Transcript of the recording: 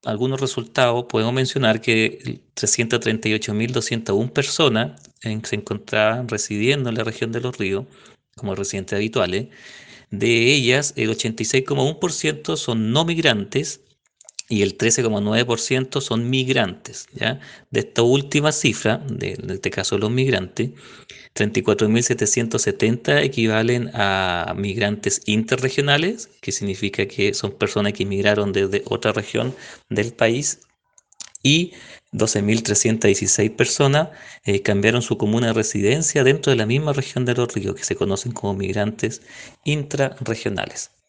algunos resultados, podemos mencionar que 338.201 personas se encontraban residiendo en la región de Los Ríos como residentes habituales. De ellas, el 86,1% son no migrantes y el 13,9% son migrantes, ¿ya? De esta última cifra, en este caso los migrantes, 34.770 equivalen a migrantes interregionales, que significa que son personas que emigraron desde otra región del país, y 12.316 personas cambiaron su comuna de residencia dentro de la misma región de Los Ríos, que se conocen como migrantes intrarregionales.